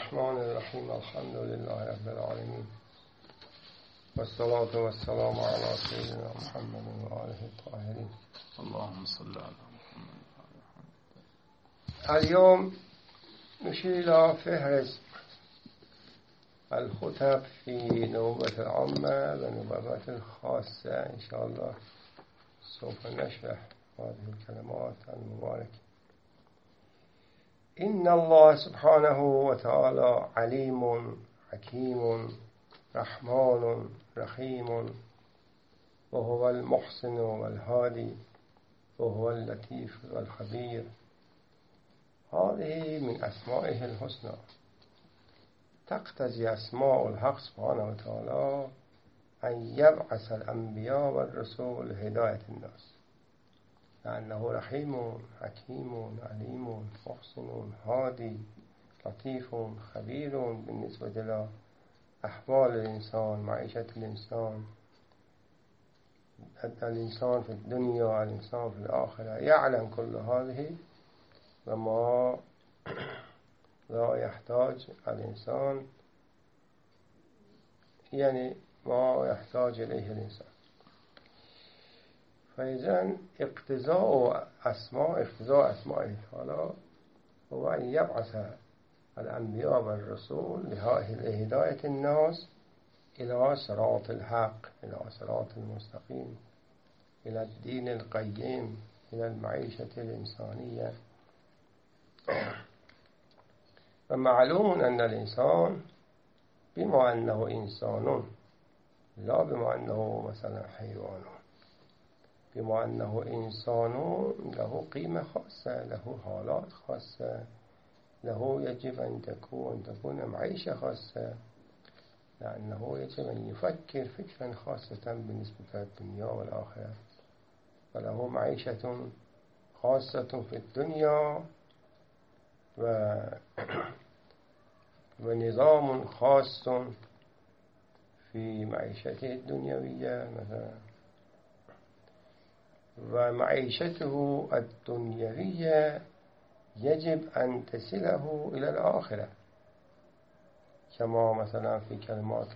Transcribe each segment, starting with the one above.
الرحمن الرحیم الحمد لله رب العالمین والصلاة والسلام على سيدنا محمد وآله الطاهرين. اللهم صل على محمد. اليوم نشير إلى فهرس الخطب في نوبة العامة ونوبة الخاصة إن شاء الله. سوف نشرح هذه الكلمات المباركة. إن الله سبحانه وتعالى عليم حكيم رحمن رحيم وهو المحسن والهادي وهو اللطيف والخبير. هذه من أسمائه الحسنى. تقتضي أسماء الحق سبحانه وتعالى أن يبعث الأنبياء والرسول لهداية الناس، لأنه رحيم حكيم عليم محسن هادي لطيف خبير بالنسبة إلى أحوال الإنسان، معيشة الإنسان في الدنيا، الإنسان في الآخرة. يعلم كل هذه وما لا يحتاج الإنسان، يعني ما يحتاج إليه الإنسان. فإذا اقتضاء أسماء تعالى هو أن يبعث الأنبياء والرسول لهداية الناس إلى صراط الحق، إلى صراط المستقيم، إلى الدين القيم، إلى المعيشة الإنسانية. ومعلوم أن الإنسان بما أنه إنسان، لا بما أنه مثلا حيوان، بما أنه إنسان له قيمة خاصة، له حالات خاصة، له يجب أن تكون معيشة خاصة، لأنه يجب أن يفكر فكرا خاصة بالنسبة للدنيا والآخرة، وله معيشة خاصة في الدنيا ونظام خاص في معيشته الدنيوية مثلا. ومعيشته الدنيوية يجب أن تصله إلى الآخرة، كما مثلا في كلمات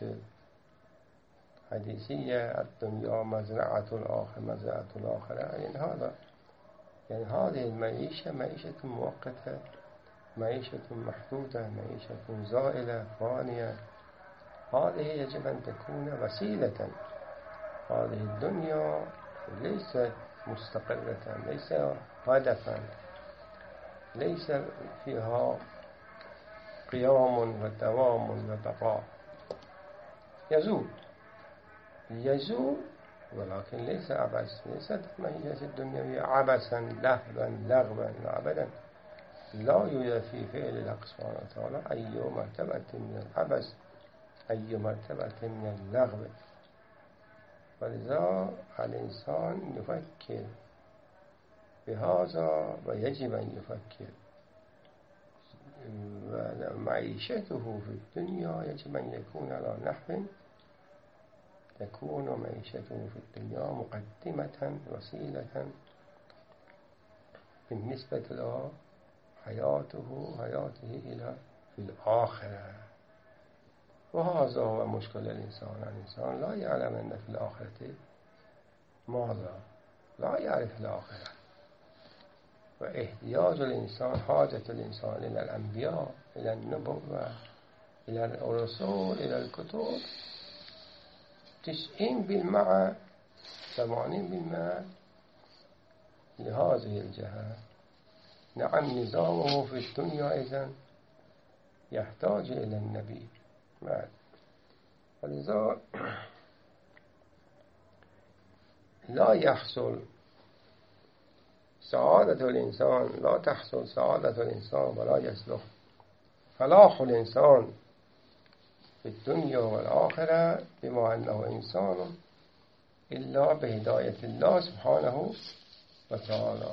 حديثية الدنيا مزرعة الآخرة. يعني هذه المعيشة معيشة مؤقتة، معيشة محدودة، معيشة زائلة فانية. هذه يجب أن تكون وسيلة. هذه الدنيا ليست مستقرة، ليس هدفا، ليس فيها قيام ودوام وبقاء. يزول ولكن ليس عبث. ليست معيشة الدنيا عبثا لغوا أبدا. لا يوجد في فعل الحق سبحانه وتعالى أي مرتبة من العبث، أي مرتبة من اللغو. ولذا الإنسان يفكر بهذا ويجب أن يفكر. معيشته في الدنيا يجب أن يكون على نحو تكون معيشته في الدنيا مقدمة وسيلة بالنسبة له حياته إلى في الآخرة. وهذا هو مشكل الإنسان لا يعلم أن في الآخرة ماذا، لا يعرف الآخرة. واحتياج الإنسان، حاجة الإنسان إلى الأنبياء، إلى النبوة، إلى الرسول، إلى الكتب 90% 80% لهذه الجهة. نعم، نظامه في الدنيا إذن يحتاج إلى النبي. ولذا لا يحصل سعادة الإنسان، لا تحصل سعادة الإنسان ولا يصلح فلاح الإنسان في الدنيا والآخرة بما أنه إنسان إلا بهداية الله سبحانه وتعالى.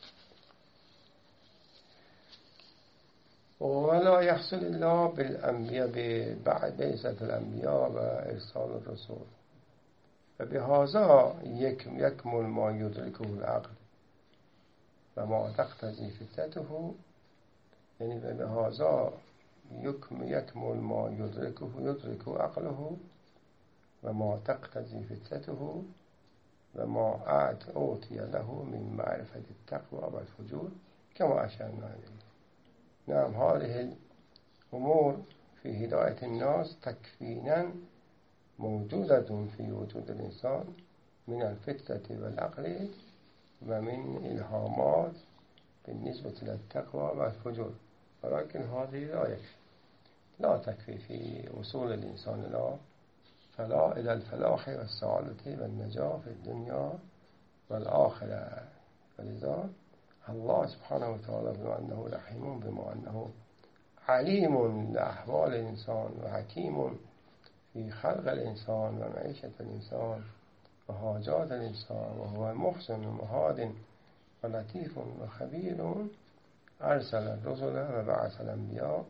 ولا يحصل إلا بالأنبياء، بعد بعثة الأنبياء وإرسال الرسول. فبهذا يكمل ما يدركه العقل وما تقتضي فطرته. يعني بهذا يكمل ما يدرك عقله وما تقتضي فطرته وما أوتي له من معرفة التقوى والفجور كما أشرنا إليه. نعم، هذه الأمور في هداية الناس تكفينا موجودة في وجود الإنسان من الفطرة والعقل ومن إلهامات بالنسبة للتقوى والفجور، ولكن هذه لا تكفي في وصول الإنسان إلى الفلاح والسعادة والنجاة في الدنيا والآخرة. ولذا الله سبحانه وتعالى بما أنه رحيم، بما أنه عليم لأحوال الإنسان وحكيم في خلق الإنسان ومعيشة الإنسان وحاجات الإنسان، وهو محسن ومهاد ولطيف وخبير، أرسل الرسل وبعث الأنبياء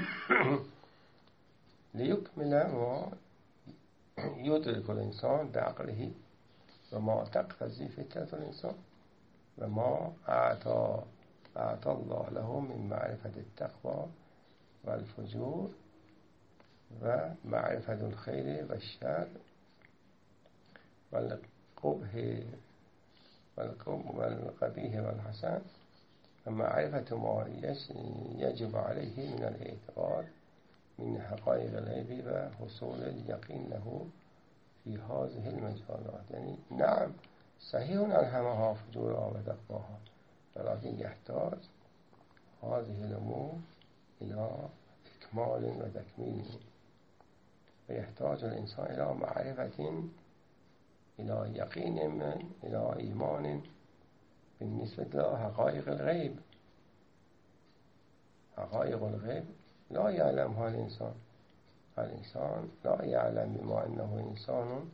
ليكمل ما يدرك الإنسان بعقله وما تقتضي فطرة الإنسان وما أعطى الله له من معرفة التقوى والفجور ومعرفة الخير والشر والقبيح والحسن ومعرفة ما يجب عليه من الاعتقاد من حقائق الغيب وحصول اليقين له في هذه المجالات. يعني نعم، صحيح ألهمها فجورها وتقواها، ولكن يحتاج هذه الأمور إلى إكمال وتكميل، ويحتاج الإنسان إلى معرفة، إلى يقين إلى إيمان بالنسبة لحقائق الغيب. حقائق الغيب لا يعلمها الإنسان لا يعلم، بما أنه إنسان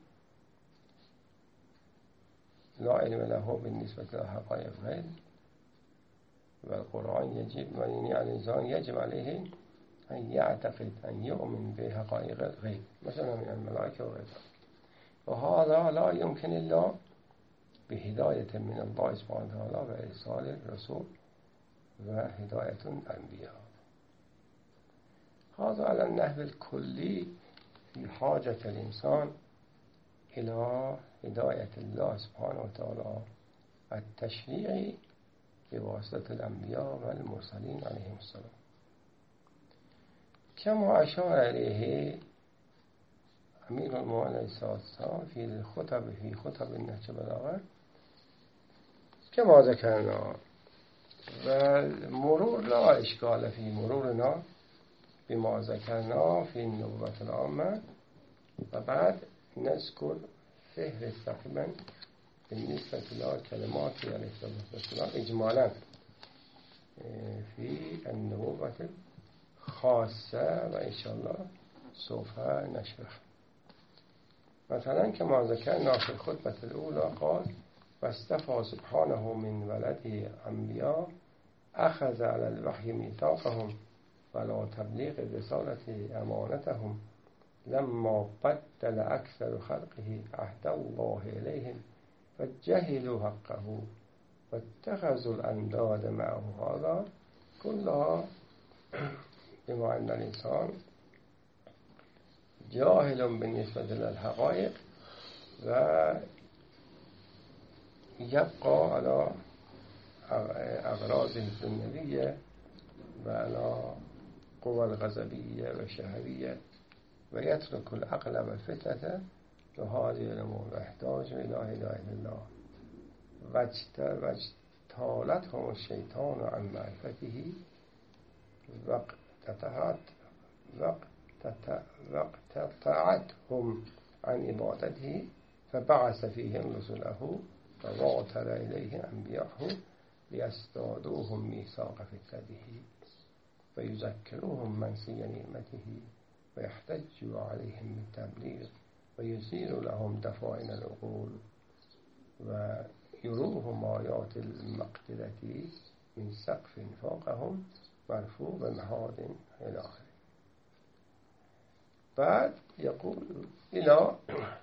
لا علم له بالنسبة لحقائق الغيب. والقرآن يعني الإنسان يجب عليه أن يعتقد، أن يؤمن بحقائق الغيب مثلا من الملائكة وغيرها، وهذا لا يمكن إلا بهداية من الله سبحانه وتعالى وإرسال الرسول وهداية الأنبياء. هذا على النحو الكلي في حاجة الإنسان إلى هداية الله سبحانه وتعالى التشريعي بواسطة الأنبياء والمرسلين عليهم السلام، كما أشار إليه أمير المؤمنين عليه الصلاة والسلام في خطب النهج البلاغة كما ذكرنا. والمرور لا إشكال في مرورنا بما ذكرنا في النبوة العامة، وبعد نذكر فهرس تقريبا بالنسبة إلى كلمات عليه الصلاة والسلام إجمالا في النبوة الخاصة، وإن شاء الله سوف نشرح. مثلا كما ذكرنا في الخطبة الأولى قال: واصطفى سبحانه من ولده أنبياء أخذ على الوحي ميثاقهم وعلى تبليغ الرسالة أمانتهم لما بدل أكثر خلقه عهد الله إليهم فجهلوا حقه واتخذوا الأنداد معه. هذا كلها بما أن الإنسان جاهل بالنسبة للحقائق ويبقى على أغراض الدنيوية وعلى قوى الغضبية والشهوية، ويترك العقل والفطرة وهذه الأمور. يحتاج إلى هداية الله، واجتالتهم الشيطان عن معرفته واقتطعتهم عن عبادته فبعث فيهم رسله فواتر إليه أنبياءه ليصطادوهم ميثاق فطرته ويذكروهم منسي نعمته ويحتج عليهم بالتبليغ ويزيل لهم دفائن العقول ويروهم آيات المقدرة من سقف فوقهم مرفوع بمهاد إلى آخره. بعد يقول إلى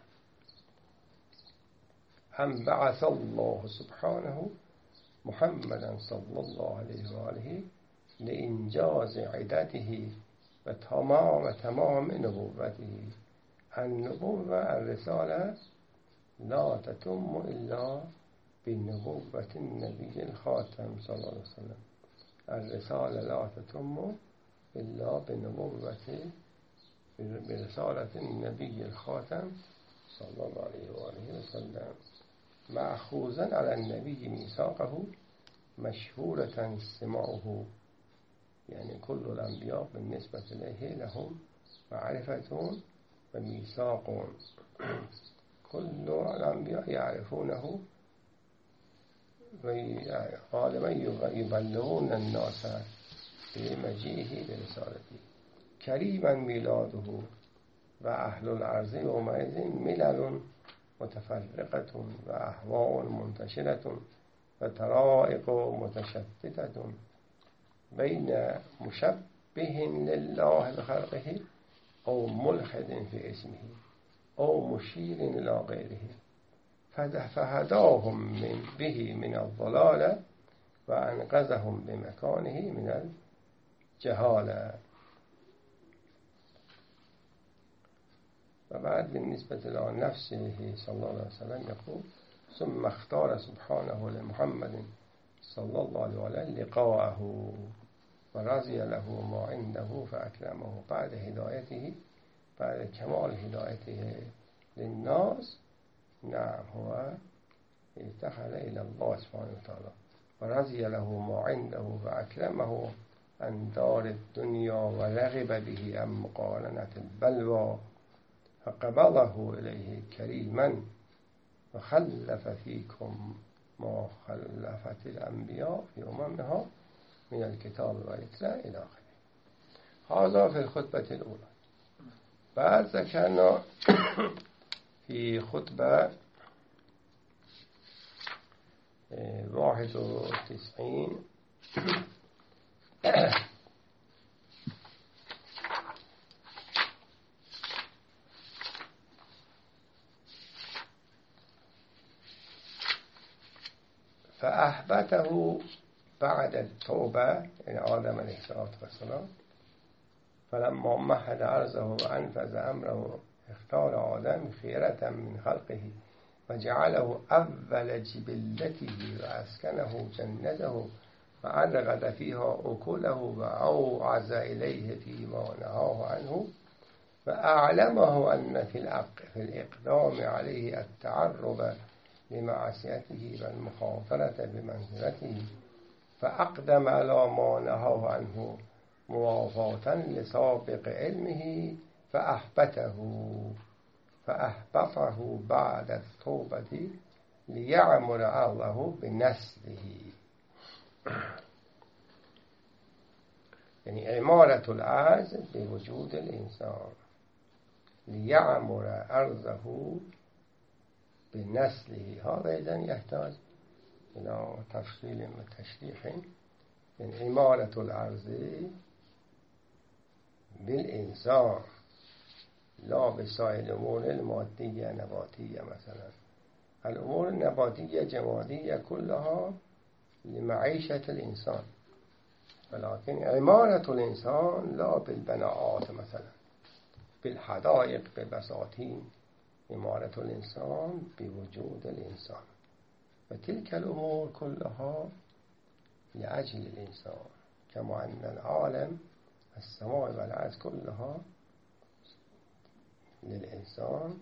أن بعث الله سبحانه محمدا صلى الله عليه وآله لإنجاز عدته و تمام نبوته. النبوة الرسالة لا تتم إلا بنبوة النبي الخاتم صلى الله عليه وسلم. الرسالة لا تتم إلا برسالة النبي الخاتم صلى الله عليه وآله وسلم، مأخوذا على النبي ميثاقه مشهورة سمعه. يعني كل الأنبياء بالنسبة إليه لهم معرفة وميثاق، كل الأنبياء يعرفونه وغالبا يبلغون الناس بمجيئه برسالته. كريما ميلاده وأهل الأرض يومئذ ملل متفرقة وأهواء منتشرة وطرائق متشتتة بين مشبه لله بخلقه أو ملحد في اسمه أو مشير إلى غيره، فهداهم به من الضلال وأنقذهم بمكانه من الجهالة. وبعد بالنسبة إلى نفسه صلى الله عليه وسلم يقول: ثم اختار سبحانه لمحمد صلى الله عليه وسلم لقاءه ورضي له ما عنده فأكرمه. بعد هدايته، بعد كمال هدايته للناس، نعم هو اتخذ إلى الله سبحانه وتعالى ورضي له ما عنده فأكرمه عن دار الدنيا ورغب به عن مقارنة البلوى فقبضه إليه كريما وخلف فيكم ما خلفت الأنبياء في أممها من الكتاب والإتلاء إلى آخره. هذا في الخطبة الأولى. بعد ذكرنا في خطبة 91 فأحبته بعد التوبة، يعني آدم عليه الصلاة والسلام، فلما مهد عرضه وأنفذ أمره اختار آدم خيرة من خلقه وجعله أول جبلته وأسكنه جنته وأرغد فيها أكله وأوعز إليه فيما نهاه عنه وأعلمه أن في الإقدام عليه التعرض لمعصيته والمخاطرة بمنزلته، فأقدم على ما نهاه عنه موافاة لسابق علمه فأحبطه بعد التوبة ليعمر أرضه بنسله. يعني عمارة الأرض بوجود الإنسان، ليعمر أرضه بنسله. هذا إذن يحتاج إلى تفصيل وتشريح. من عمارة الأرض بالإنسان لا بسائر الأمور المادية نباتية. مثلا الأمور النباتية جمادية كلها لمعيشة الإنسان، ولكن عمارة الإنسان لا بالبناءات، مثلا بالحدائق بالبساتين. عمارة الإنسان بوجود الإنسان، وتلك الأمور كلها لأجل الإنسان، كما أن العالم السماء والأرض كلها للإنسان،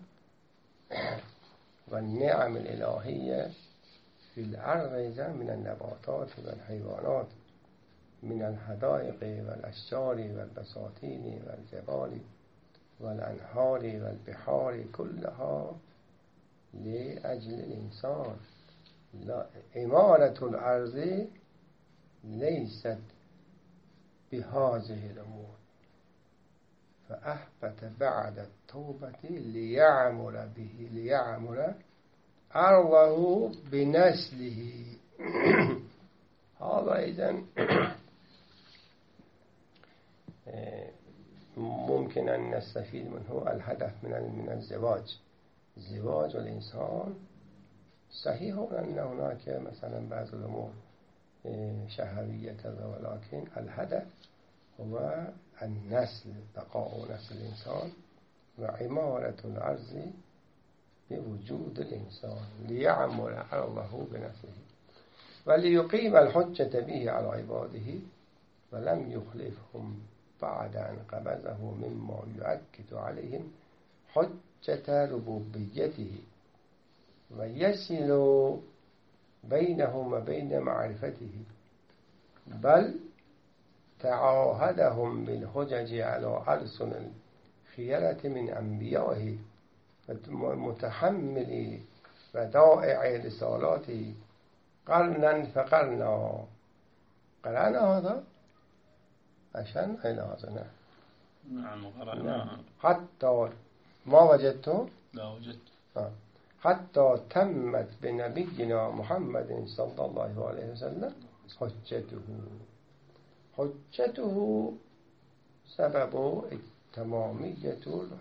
والنعم الإلهية في الأرض من النباتات والحيوانات، من الحدائق والأشجار والبساتين والجبال والأنهار والبحار كلها لأجل الإنسان. عمارة الأرض ليست بهذه الأمور. فأحبت بعد التوبة ليعمر أرضه بنسله. هذا إذن ممكن أن نستفيد منه الهدف من الزواج. زواج الإنسان صحيح أن هناك مثلا بعض الأمور شهوية، ولكن الهدف هو النسل بقاء نسل الإنسان وعمارة الأرض بوجود الإنسان ليعمر أرضه بنفسه وليقيم الحجة به على عباده ولم يخلفهم بعد أن قبضه مما يؤكد عليهم حجة ربوبيته ويصل بينهم وبين معرفته بل تعاهدهم بالحجج على ألسن الخيرة من أنبيائه متحمل ودائع رسالاته قرنا فقرنا. قرأنا هذا عشان أين هذا؟ نعم قرأنا. حتى ما وجدته؟ لا وجدت. حتى تمت بنبينا محمد صلى الله عليه وسلم حجته سبب تمامية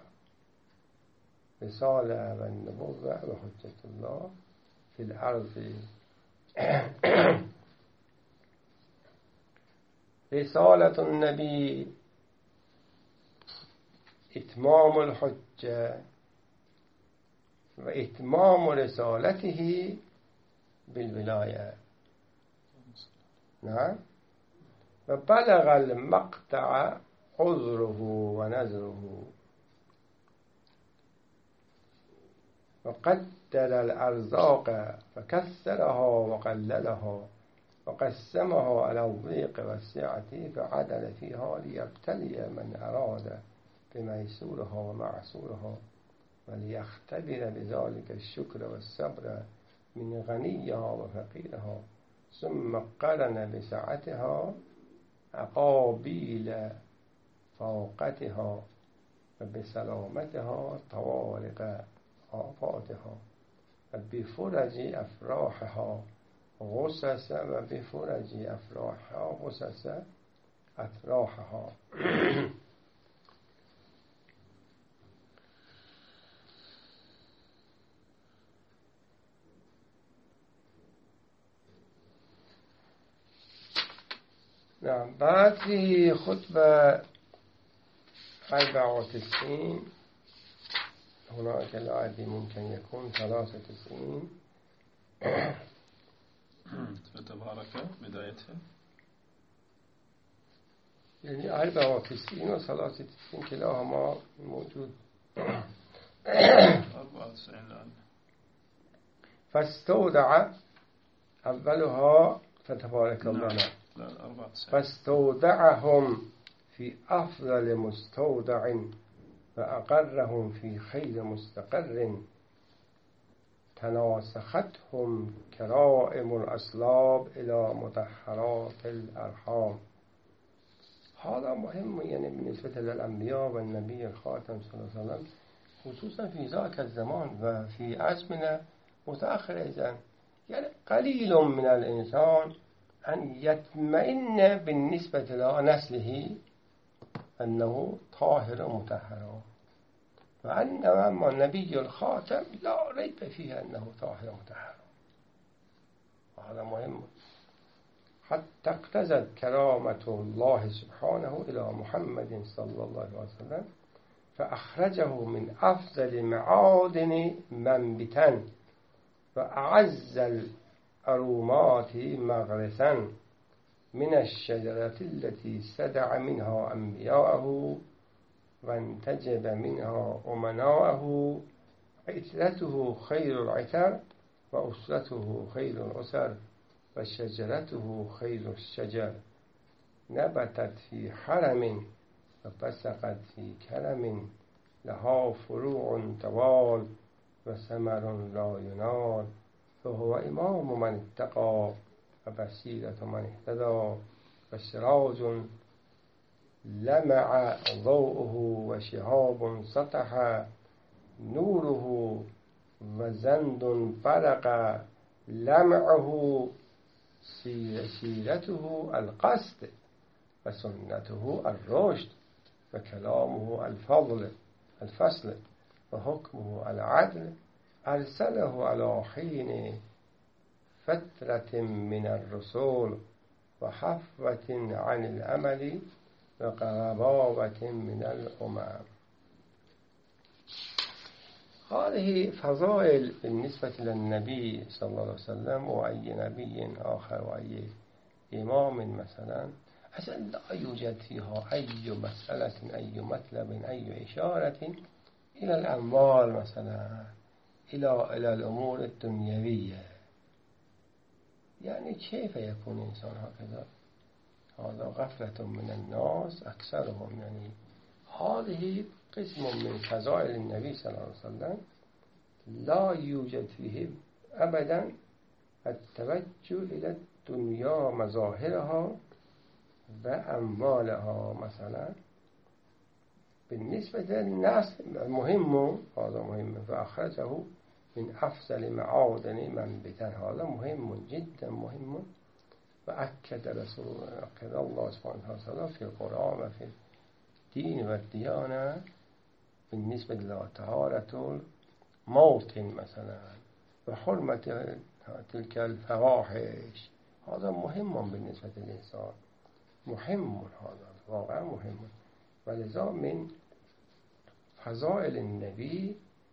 الرسالة والنبوة وحجة الله في الأرض. رسالة النبي إتمام الحجة وإتمام رسالته بالولاية. نعم. وبلغ المقطع عذره ونذره وقدر الأرزاق فكسرها وقللها وقسمها على الضيق والسعة فعدل فيها ليبتلي من أراد بميسورها ومعسورها وليختبر بذلك الشكر والصبر من غنيها وفقيرها ثم قرن بسعتها أقابيل فوقتها وبسلامتها طوارق آفاتها وبفرج أفراحها غسس وبفرج أفراحها غسس أفراحها. نعم. بعد في خطبة 94 هناك العادي ممكن يكون 93 فتبارك بدايتها يعني 94 و 93 كلاهما موجود. 94 الآن. فاستودع أولها فتبارك الله. فاستودعهم في أفضل مستودع فأقرهم في خير مستقر تناسختهم كرائم الأصلاب إلى مطهرات الأرحام. هذا مهم يعني بالنسبة للأنبياء والنبي الخاتم صلى الله عليه وسلم خصوصا في ذاك الزمان وفي أزمنة متأخرة إذن يعني قليل من الإنسان أن يطمئن بالنسبة لنسله أنه طاهر مطهر وأنما النبي الخاتم لا ريب فيه أنه طاهر مطهر. هذا مهم. حتى اقتزت كرامة الله سبحانه إلى محمد صلى الله عليه وسلم فأخرجه من أفضل معادن منبتا وأعز الأرومات مغرسا من الشجرة التي سدع منها أنبياءه وانتجب منها أمناءه عترته خير العتر وأسرته خير الأسر وشجرته خير الشجر نبتت في حرم وبسقت في كرم لها فروع طوال وثمر لا ينال فهو إمام من اتقى وبصيرة من اهتدى وسراج لمع ضوءه وشهاب سطح نوره وزند برق لمعه سيرته القصد وسنته الرشد وكلامه الفصل وحكمه العدل أرسله على حين فترة من الرسول وحفوة عن الأمل وغبابة من الأمم. هذه فضائل بالنسبة للنبي صلى الله عليه وسلم وأي نبي آخر وأي إمام مثلا، أصلا لا يوجد فيها أي مسألة أي مطلب أي إشارة إلى الأموال مثلا، إلى الأمور الدنيوية. يعني كيف يكون إنسان هكذا؟ هذا غفلة من الناس أكثرهم. يعني هذه قسم من فضائل النبي صلى الله عليه وسلم لا يوجد فيه أبدا التوجه إلى الدنيا مظاهرها وأموالها مثلا. بالنسبة للناس مهم، هذا مهم، فأخرجه من أفضل معادن منبتا، هذا مهم جدا مهم. وأكد الله سبحانه وتعالى في القرآن وفي الدين والديانة بالنسبة لطهارة الموطن مثلا وحرمة تلك الفواحش. هذا مهم بالنسبة للإنسان، مهم، هذا واقعا مهم. ولذا من فضائل النبي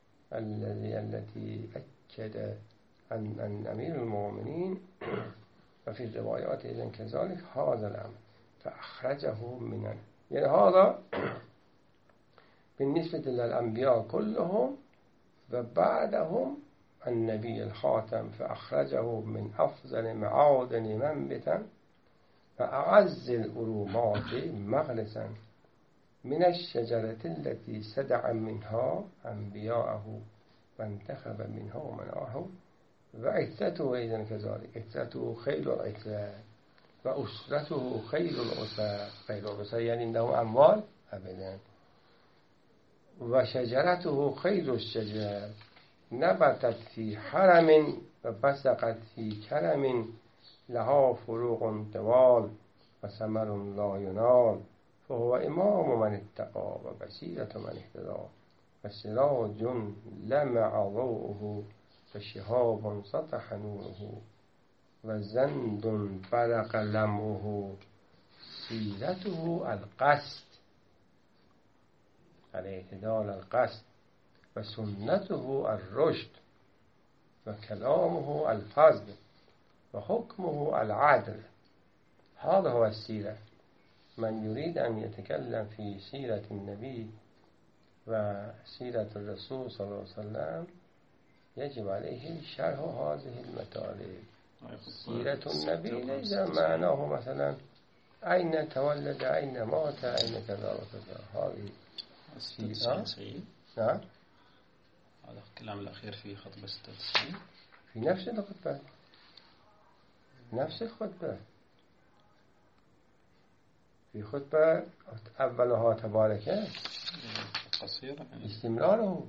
التي أكد عن أمير المؤمنين وفي الروايات إذن كذلك هذا الأمر، فأخرجه من يعني هذا بالنسبة للأنبياء كلهم، وبعدهم النبي الخاتم فأخرجه من أفضل معادن منبتا وأعز الأرومات مغرسا من الشجرة التي سدع منها أنبياءه وانتخب منها ومنعه. وعثته إذن كذلك، عثته خير العثة وأسرته خير الأسر. خير الأسر يعني عنده أموال أبدا. وشجرته خير الشجر نبتت في حرم وبسقت في كرم لها فروق طوال وثمر لا ينال. فهو إمام من اتقى وبصيرة من اهتدى وسراج لمع ضوءه وشهاب سطح نوره وزند برق لمعه. سيرته القصد، الاعتدال القصد، وسنته الرشد، وكلامه الفضل، وحكمه العدل. هذا هو السيرة. من يريد أن يتكلم في سيرة النبي وسيرة الرسول صلى الله عليه وسلم يجب عليه شرح هذه المطالب. سيرة النبي ليس معناه مثلا أين تولد، أين مات، أين كذا وكذا. هذه السيرة. نعم، هذا الكلام الأخير في خطبة 96 في نفس الخطبة، نفس الخطبة، في خطبة أولها تبارك قصيرة يعني. استمراره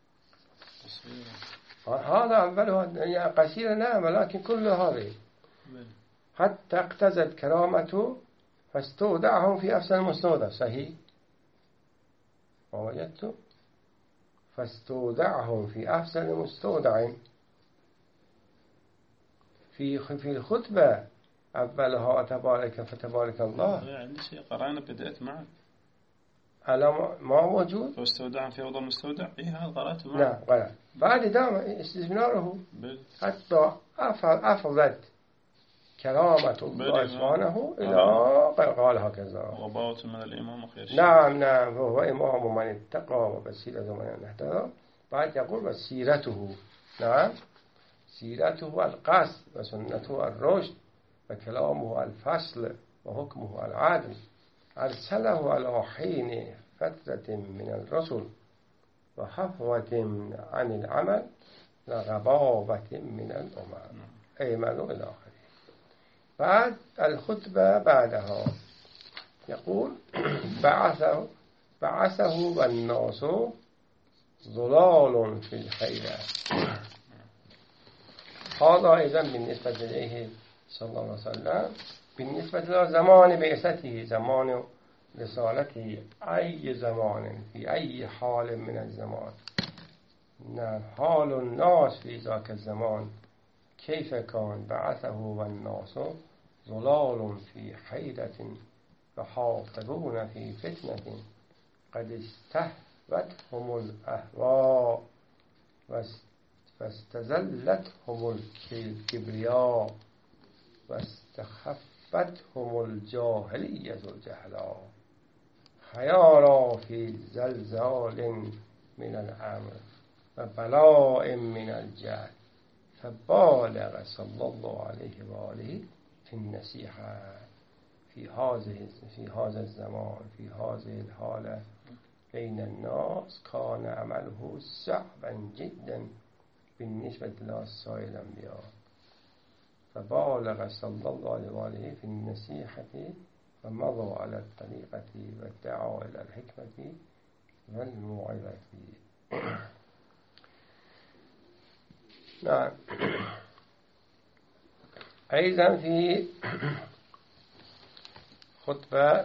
قصيرة. هذا أولها يعني قصيرة نعم، ولكن كل هذه حتى اقتزت كرامته فاستودعهم في أفسد المستودع. صحيح ووجدت فاستودعهم في أفسد المستودع. في الخطبة أولها تبارك فتبارك الله. عندي شيء قرأنا بدأت معه على ما موجود. فاستودعهم في أوضة المستودع. إيه هذا قرأته معه. نعم قرأت. بعد دام استثماره حتى أفضت كرامة الله سبحانه إلى قال هكذا. وغباوة من الإمام خير. نعم نعم، هو إمام من اتقى وبصيرة من اهتدى. بعد يقول وسيرته. نعم، سيرته القصد وسنته الرشد وكلامه الفصل وحكمه العدل. أرسله على حين فترة من الرسل وحفوة عن العمل وغباوة من الأمم. أيمنوا إلى آخره. بعد الخطبة بعدها يقول بعثه والناس ضلال في الخير. هذا أيضا بالنسبة إليه صلى الله عليه وسلم، بالنسبة إلى زمان بعثته، زمان رسالته، أي زمان في أي حال من الزمان. حال الناس في ذاك الزمان كيف كان؟ بعثه والناس ضلال في حيرة يحاطبون في فتنة قد استهوتهم الأهواء واستزلتهم الكبرياء واستخفتهم الجاهلية الجهلاء خيارا في زلزال من الأمر وبلاء من الجهل فبالغ صلى الله عليه وآله في النصيحة في هذا الزمان في هذه الحالة بين الناس كان عمله صعبا جدا بالنسبة لسائر الأنبياء فبالغ صلى الله عليه وآله في النصيحة ومضى على الطريقة والدعوة إلى الحكمة والموعظة. نعم. أيضا في خطبة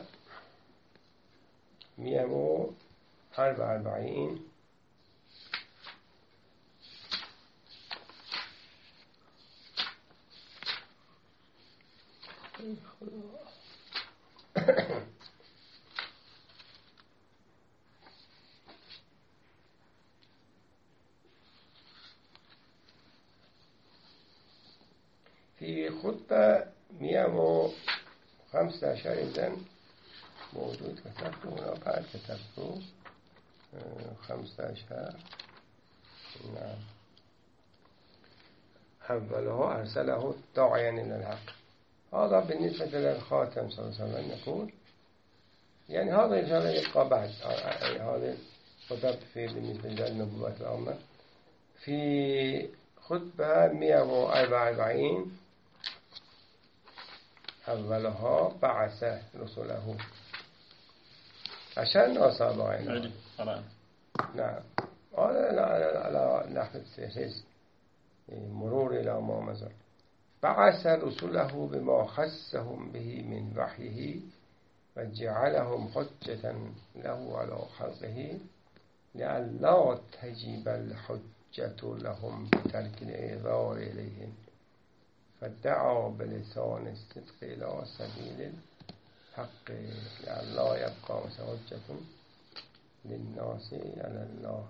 144 في خطبة 115 إذن موجود كتبته هنا بعد كتبته 15. نعم. أوله أرسله داعيا إلى الحق. هذا بالنسبة للخاتم صلى الله عليه وسلم نقول يعني هذا إن شاء الله يبقى بعد هذا خطب في بالنسبة للنبوة العامة. في خطبة 144 أولها بعث رسله عشان أصابعنا. نعم. هذا على نحو التحسيس مرور إلى ما مضى. بعث رسله بما خصهم به من وحيه وجعلهم حجة له على خلقه لئلا تجب الحجة لهم بترك الإعذار إليهم فادعوا بلسان الصدق إلى سبيل الحق لئلا يبقى حجة للناس على الله.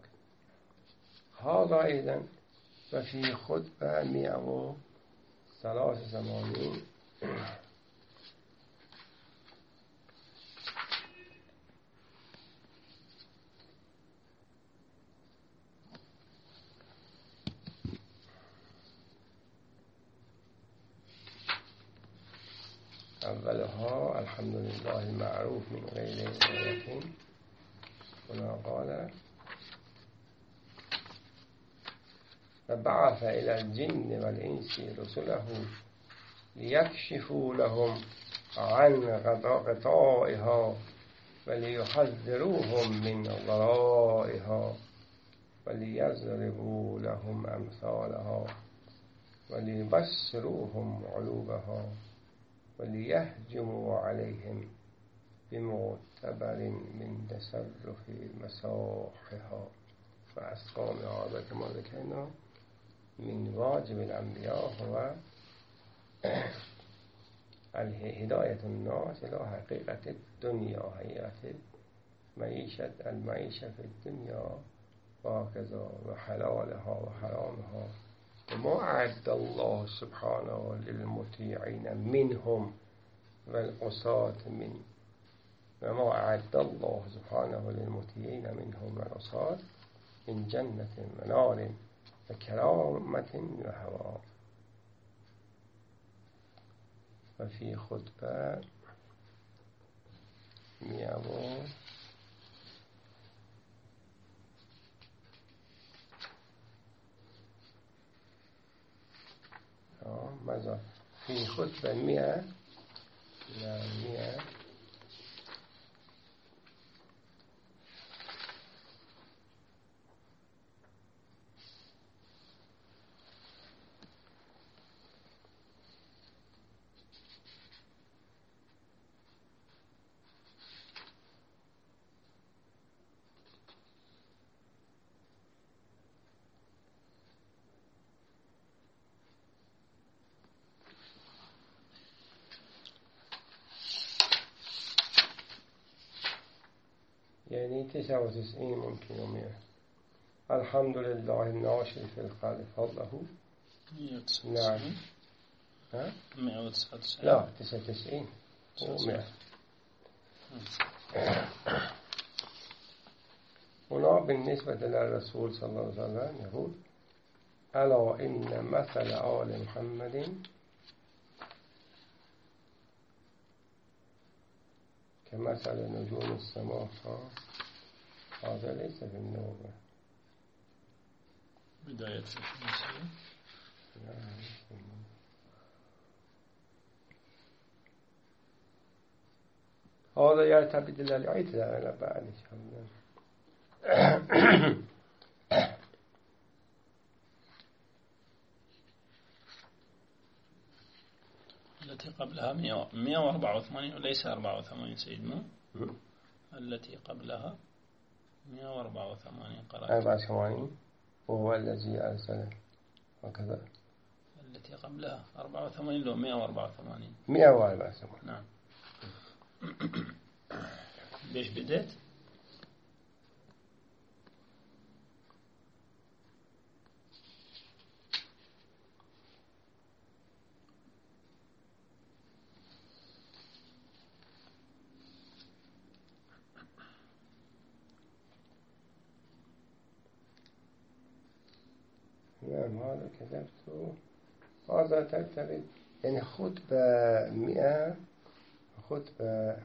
هذا أيضا. وفي خطبة 183 أولها الحمد لله المعروف من غير آية هنا قال فبعث إلى الجن والإنس رسله ليكشفوا لهم عن غطائها وليحذروهم من ضرائها وليضربوا لهم أمثالها وليبصروهم عيوبها وليهجموا عليهم بمعتبر من تصرف مساحها وأسقامها. كما ذكرنا من واجب الأنبياء هو هداية الناس إلى حقيقة الدنيا حقيقة المعيشة في الدنيا وهكذا وحلالها وحرامها وما أعد الله سبحانه للمطيعين منهم والعصاة من وما أعد الله سبحانه للمطيعين منهم والعصاة من جنة ونار وكرامة وهواء. وفي خطبة 100 ماذا في خطبة 100 يعني 99 ممكن و100. الحمد لله الناشر في الخلق فضله 199. نعم. ها؟ 199. لا 99 و100. هنا بالنسبة للرسول صلى الله عليه وسلم يقول ألا إن مثل آل محمد كمثل نجوم السماء. هذا ليس في النوبة. بداية الشمسية. هذا يعتمد إلى العيد على بعد التي قبلها 184 وليس 84 سيدنا. التي قبلها 184 قرأت 84 وهو الذي أرسل وكذا. التي قبلها 84 لو 184. 184 نعم. ليش بدأت؟ نعم هذا كتبته. هذا ترتبط يعني خطبة 100 خطبة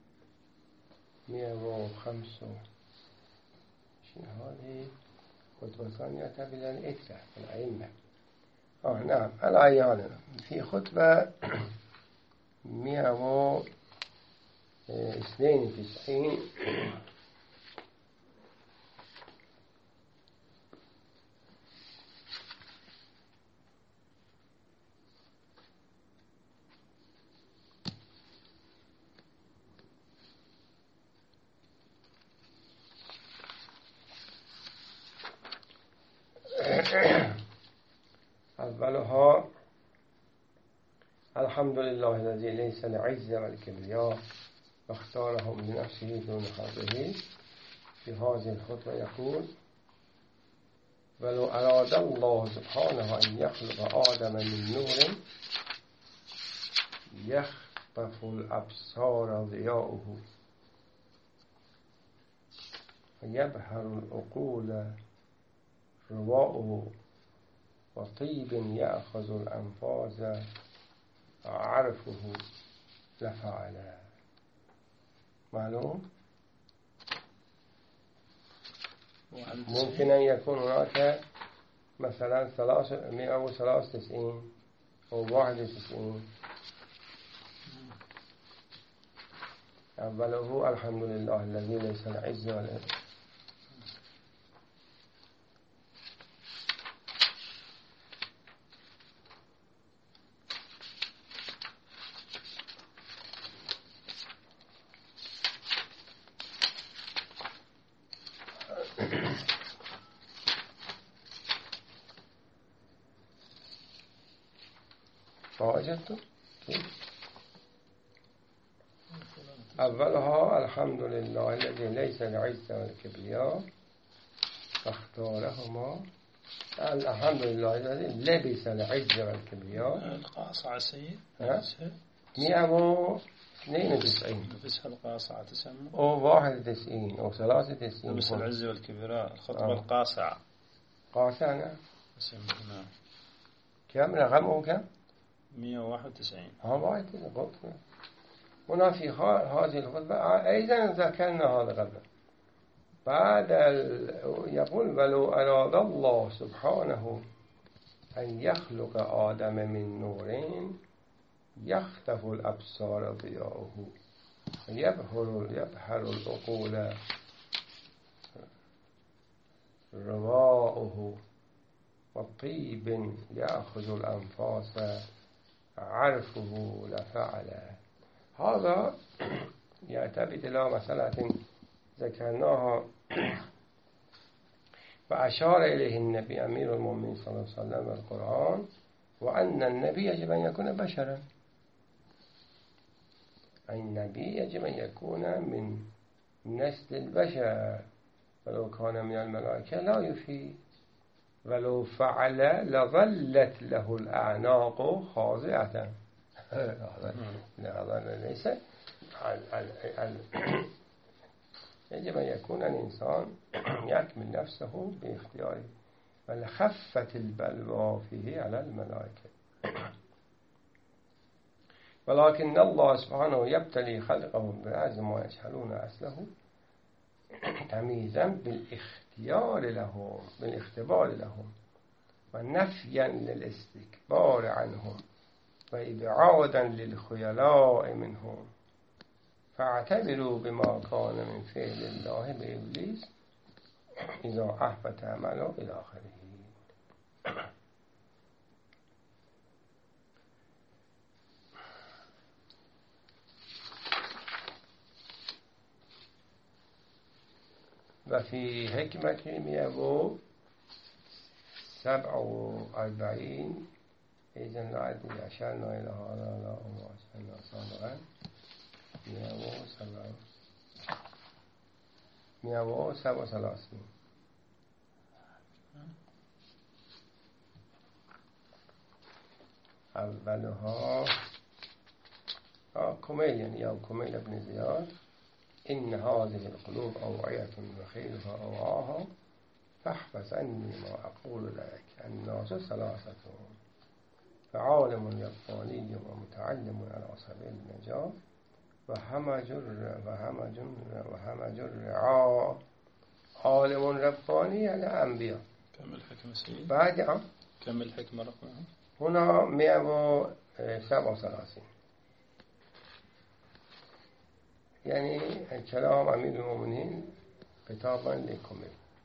105 هذه خطبة ثانية تبدأ الإترة الأئمة. نعم الأيام في خطبة 192 أولها الحمد لله الذي ليس العزة والكبرياء واختارهم لنفسه دون حظه. في هذه الخطبة يقول ولو أراد الله سبحانه أن يخلق آدم من نور يخطف الأبصار ضياؤه ويبهر العقول رواؤه وطيب يأخذ الأنفاس عرفه لفعل. معلوم؟ ممكن أن يكون هناك مثلا 193 أو 91. أوله الحمد لله الذي ليس العز ولا فوجدت أولها الحمد لله الذي ليس العزة والكبرياء فاختارهما. الحمد لله الذي لبس العزة والكبرياء. القاصعة سيد 192 لبسها القاصعة تسمى أو 91 أو 93. لبس العزة والكبرياء الخطبة القاصعة. قاصعة نعم. نعم. كم رقمه كم؟ 191. واحد قلت هنا في هذه الخطبة أيضا ذكرنا هذا قبل. بعد يقول ولو أراد الله سبحانه أن يخلق آدم من نور يخطف الأبصار ضياؤه يبهر العقول رواؤه وطيب يأخذ الأنفاس عرفه لفعل. هذا يعتمد إلى مسألة ذكرناها وأشار إليه النبي أمير المؤمنين صلى الله عليه وسلم القرآن وأن النبي يجب أن يكون بشرا. النبي يجب أن يكون من نسل البشر ولو كان من الملائكة لا يفيد ولو فعل لظلت له الأعناق خاضعة. هذا ليس يجب أن يكون الإنسان يكمل نفسه باختياره، بل خفت البلوى فيه على الملائكة. ولكن الله سبحانه يبتلي خلقه بعز ما يجهلون أصله تمييزا بالاختبار لهم ونفيا للاستكبار عنهم وإبعادا للخيلاء منهم. فاعتبروا بما كان من فعل الله بإبليس إذا أحبط عمله إلى آخره. وفي حكمة 147 إذن لا أدري أشرنا إلى هذا لا أما أشرنا صادقا 137 أولها كميل يعني أو كميل بن زياد: إن هذه القلوب أوعية وخيرها أوعاها فاحفظ عني ما أقول لك. الناس ثلاثة: فعالم رباني ومتعلم على سبيل النجاة وهمج الرعاء. عالم رباني يعني أنبياء. كم الحكمة سيد؟ بعد كم الحكمة رقمها؟ هنا 137 يعني كلام أمير المؤمنين خطابا لكم.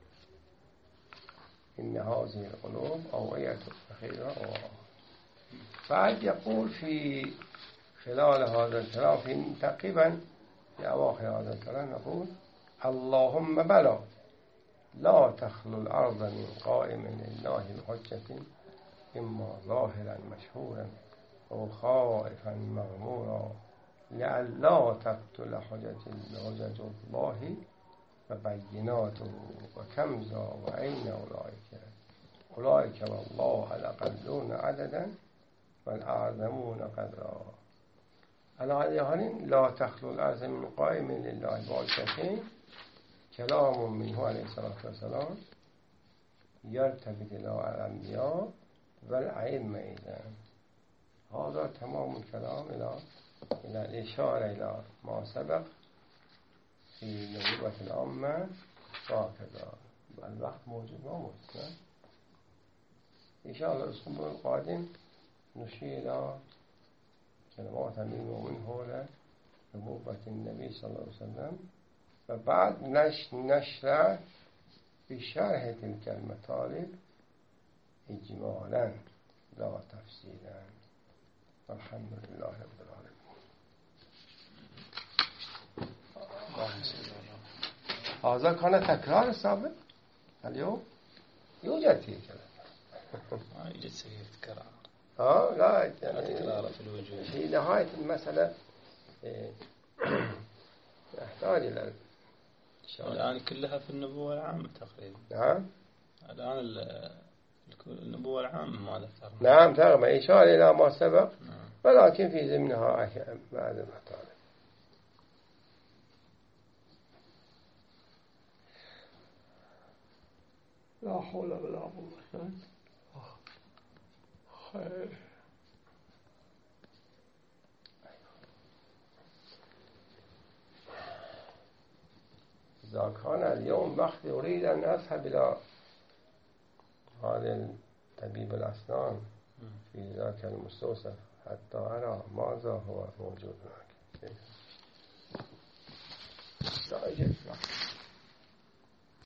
إن هذه القلوب أوعية وخيرها أوعاها. بعد يقول في خلال هذا الكلام في تقريبا في أواخر هذا الكلام نقول: اللهم بلى لا تخلو الأرض من قائم لله بحجة إما ظاهرا مشهورا أو خائفا مغمورا لئلا تبطل حجج الله وبيناته وكمزا وأين أولئك والله الأقلون عددا والأعظمون قدرا. الآية لا تخلو الأرض من قائم لله بحجة كلام منه عليه الصلاة والسلام يرتبط إلى الأنبياء والأئمة. إذن هذا تمام الكلام إلى الإشارة إلى ما سبق في نبوة الأمة وهكذا. الوقت موجود ما موجود. إن شاء الله الأسبوع القادم نشير إلى كلمات أمير المؤمنين حول نبوة النبي صلى الله عليه وسلم، وبعد نشرع في شرح تلك المطالب إجمالا لا تفصيلا. والحمد لله رب العالمين. هذا كان تكرار السابق. اليوم يوجد فيه كلام. ما يوجد سيد تكرار. لا تكرار في الوجود. في نهاية المسألة يحتاج إلى الآن كلها في النبوة العامة تقريبا. نعم. الآن النبوة العامة ما ذكرنا. نعم تقريبا إشارة إلى ما سبق. ولكن في ضمنها بعد المطالب. لا حول ولا قوة. خير. إذا كان اليوم وقت أريد أن أذهب إلى هذا طبيب الأسنان في ذاك المستوصف حتى أرى ماذا هو موجود هناك. لا يوجد.